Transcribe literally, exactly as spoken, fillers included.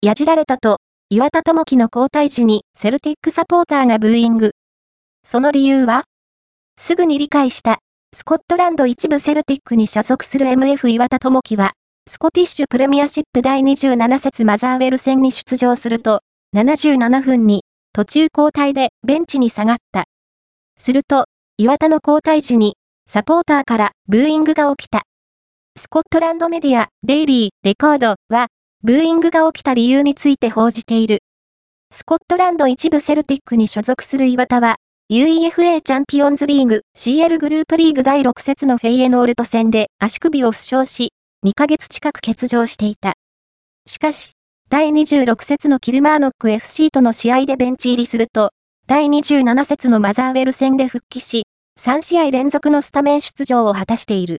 やじられたと、岩田智樹の交代時にセルティックサポーターがブーイング。その理由は？すぐに理解した。スコットランド一部セルティックに所属する エムエフ 岩田智樹は、スコティッシュプレミアシップだいにじゅうなな節マザーウェル戦に出場すると、ななじゅうななふんに途中交代でベンチに下がった。すると、岩田の交代時に、サポーターからブーイングが起きた。スコットランドメディア、デイリー、レコードは、ブーイングが起きた理由について報じている。スコットランド一部セルティックに所属する岩田は、ユーイーエフエー チャンピオンズリーグ シーエル グループリーグだいろく節のフェイエノールト戦で足首を負傷し、にかげつ近く欠場していた。しかし、だいにじゅうろく節のキルマーノック エフシー との試合でベンチ入りすると、だいにじゅうなな節のマザーウェル戦で復帰し、さん試合連続のスタメン出場を果たしている。